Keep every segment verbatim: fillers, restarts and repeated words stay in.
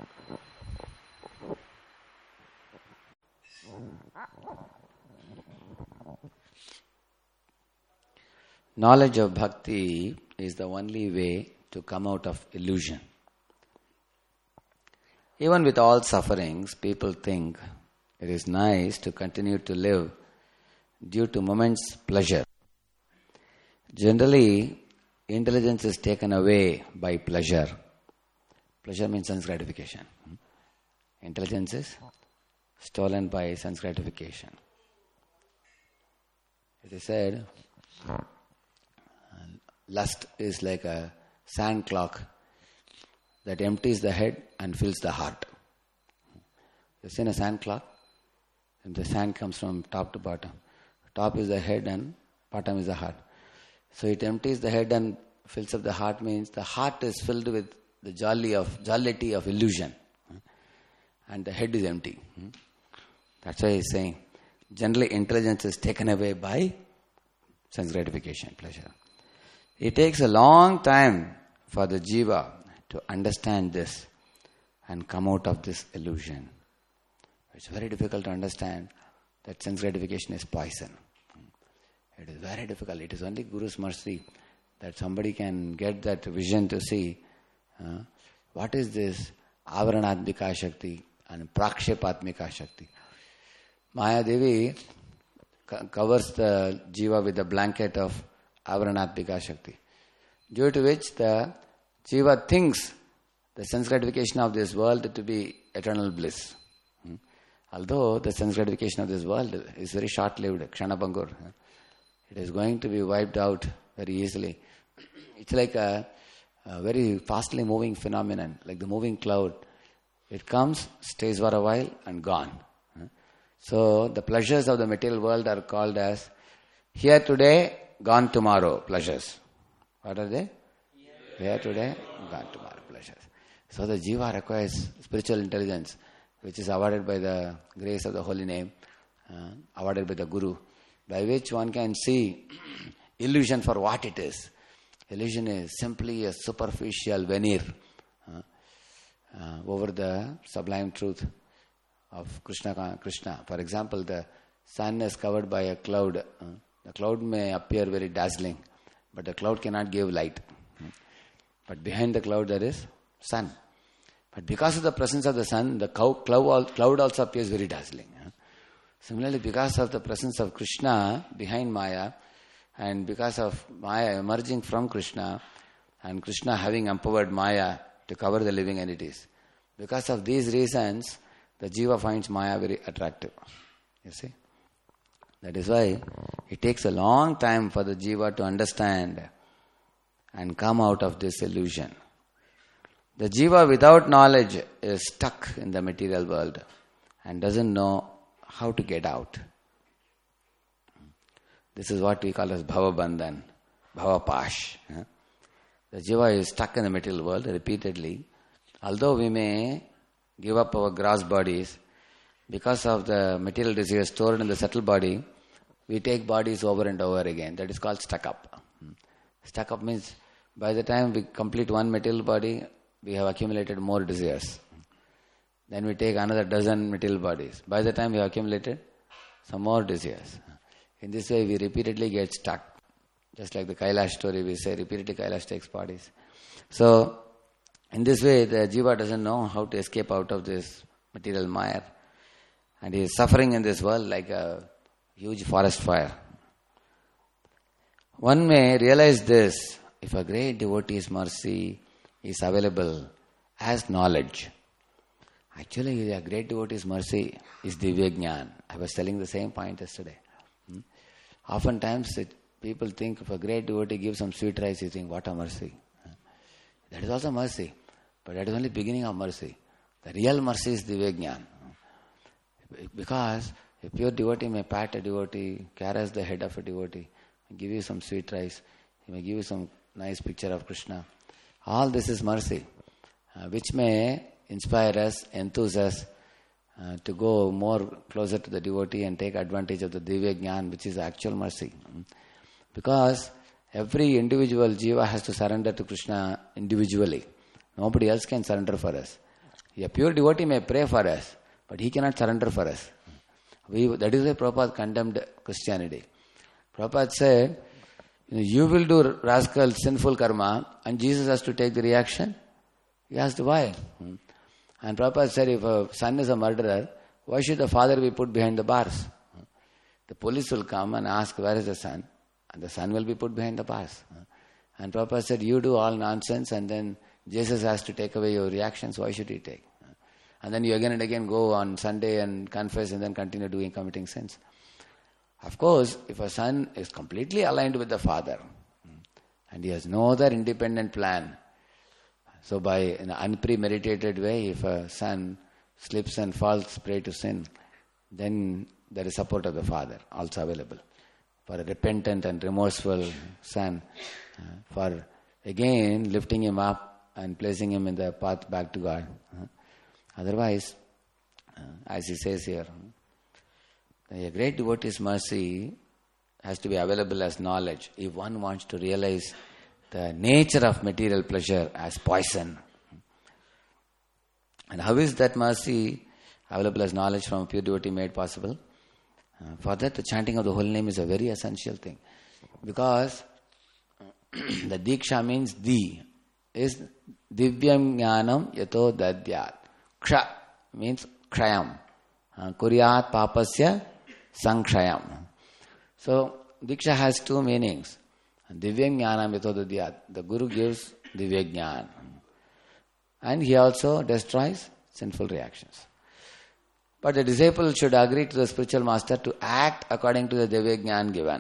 Knowledge of bhakti is the only way to come out of illusion. Even with all sufferings, people think it is nice to continue to live due to moment's pleasure. Generally, intelligence is taken away by pleasure. Pleasure means sense gratification. Intelligence is stolen by sense gratification. It is said, lust is like a sand clock that empties the head and fills the heart. You've seen a sand clock? And the sand comes from top to bottom. Top is the head and bottom is the heart. So it empties the head and fills up the heart, means the heart is filled with the jolly of jollity of illusion. And the head is empty. That's why he's saying, generally intelligence is taken away by sense gratification, pleasure. It takes a long time for the jiva to understand this and come out of this illusion. It's very difficult to understand that sense gratification is poison. It is very difficult. It is only Guru's mercy that somebody can get that vision to see uh, what is this avaranatmika shakti and prakshepatmika shakti. Maya Devi co- covers the jiva with the blanket of avaranatmika shakti, due to which the jiva thinks the sense gratification of this world to be eternal bliss. Hmm? Although the sense gratification of this world is very short-lived, kshanabhangur. It is going to be wiped out very easily. It's like a, a very fastly moving phenomenon, like the moving cloud. It comes, stays for a while and gone. So the pleasures of the material world are called as here today, gone tomorrow pleasures. What are they? Here today, gone tomorrow pleasures. So the jiva requires spiritual intelligence, which is awarded by the grace of the holy name, uh, awarded by the Guru, by which one can see illusion for what it is. Illusion is simply a superficial veneer uh, uh, over the sublime truth of Krishna. Krishna. For example, the sun is covered by a cloud. Uh, the cloud may appear very dazzling, but the cloud cannot give light. But behind the cloud there is sun. But because of the presence of the sun, the cloud also appears very dazzling. Similarly, because of the presence of Krishna behind Maya, and because of Maya emerging from Krishna, and Krishna having empowered Maya to cover the living entities, because of these reasons, the jiva finds Maya very attractive. You see? That is why it takes a long time for the jiva to understand and come out of this illusion. The jiva without knowledge is stuck in the material world and doesn't know how to get out. This is what we call as bhava bandhan, bhava pash. The jiva is stuck in the material world repeatedly. Although we may give up our gross bodies, because of the material desires stored in the subtle body, we take bodies over and over again. That is called stuck up. Stuck up means by the time we complete one material body, we have accumulated more desires. Then we take another dozen material bodies. By the time we have accumulated some more desires. In this way we repeatedly get stuck. Just like the Kailash story, we say repeatedly Kailash takes bodies. So, in this way the jiva doesn't know how to escape out of this material mire. And he is suffering in this world like a huge forest fire. One may realize this if a great devotee's mercy is available as knowledge. Actually, a great devotee's mercy is Divya Jnana. I was telling the same point yesterday. Hmm? Oftentimes, it, people think if a great devotee gives some sweet rice, you think, what a mercy. That is also mercy, but that is only beginning of mercy. The real mercy is Divya Jnana. Because a pure devotee may pat a devotee, caress the head of a devotee, give you some sweet rice, he may give you some nice picture of Krishna. All this is mercy, uh, which may inspire us, enthuse us uh, to go more closer to the devotee and take advantage of the Divya Jnana, which is actual mercy. Because every individual jiva has to surrender to Krishna individually. Nobody else can surrender for us. A pure devotee may pray for us, but he cannot surrender for us. We, that is why Prabhupada condemned Christianity. Prabhupada said, you will do rascal, sinful karma, and Jesus has to take the reaction. He asked why. And Prabhupada said, if a son is a murderer, why should the father be put behind the bars? The police will come and ask, where is the son? And the son will be put behind the bars. And Prabhupada said, you do all nonsense and then Jesus has to take away your reactions, why should he take? And then you again and again go on Sunday and confess and then continue doing, committing sins. Of course, if a son is completely aligned with the father and he has no other independent plan, so by an unpremeditated way, if a son slips and falls prey to sin, then there is support of the father also available. For a repentant and remorseful son, uh, for again lifting him up and placing him in the path back to God. Uh, otherwise, uh, as he says here, a great devotee's mercy has to be available as knowledge if one wants to realize the nature of material pleasure as poison. And how is that mercy available as knowledge from a pure devotee made possible? Uh, for that, the chanting of the holy name is a very essential thing. Because the Diksha means di, is divyam jnanam yato dadyat. Ksha means kshayam. Uh, kuryat papasya sankshayam. So, Diksha has two meanings. Divyam jnanam yato dadyat. The Guru gives divya jnana. And he also destroys sinful reactions. But the disciple should agree to the spiritual master to act according to the divya jnana given.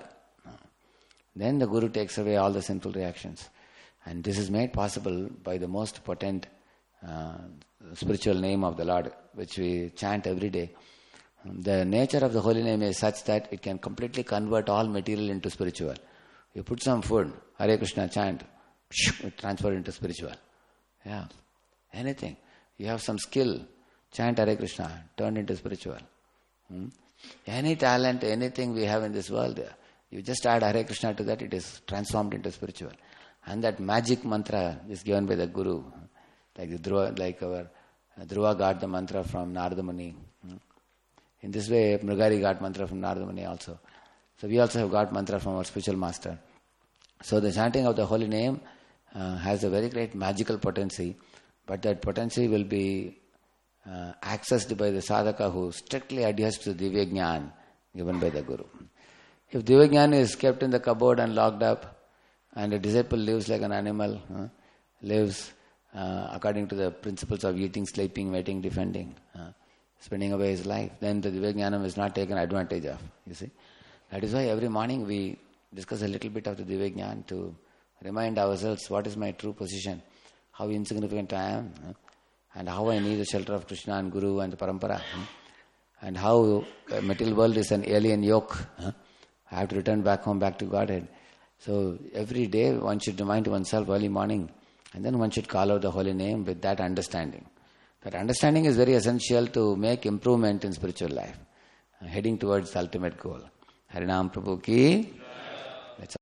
Then the Guru takes away all the sinful reactions. And this is made possible by the most potent uh, spiritual name of the Lord, which we chant every day. The nature of the holy name is such that it can completely convert all material into spiritual. You put some food, Hare Krishna chant, it transfers into spiritual. Yeah, anything. You have some skill, chant Hare Krishna, turn into spiritual. Hmm? Any talent, anything we have in this world, you just add Hare Krishna to that, it is transformed into spiritual. And that magic mantra is given by the Guru, like the Dhruva, like our Dhruva got the mantra from Narada Muni. Hmm? In this way, Mrigari got mantra from Narada Muni also. So we also have got mantra from our spiritual master. So the chanting of the holy name uh, has a very great magical potency, but that potency will be uh, accessed by the sadhaka who strictly adheres to the divya jnana given by the Guru. If divya jnana is kept in the cupboard and locked up, and a disciple lives like an animal, uh, lives uh, according to the principles of eating, sleeping, waiting, defending, uh, spending away his life, then the divya jnana is not taken advantage of, you see. That is why every morning we discuss a little bit of the divya jnana to remind ourselves what is my true position, how insignificant I am, uh, and how I need the shelter of Krishna and Guru and the parampara, uh, and how the material world is an alien yoke. Uh, I have to return back home, back to Godhead. So every day one should remind oneself early morning, and then one should call out the holy name with that understanding. That understanding is very essential to make improvement in spiritual life, uh, heading towards the ultimate goal. Harinam Prabhu ki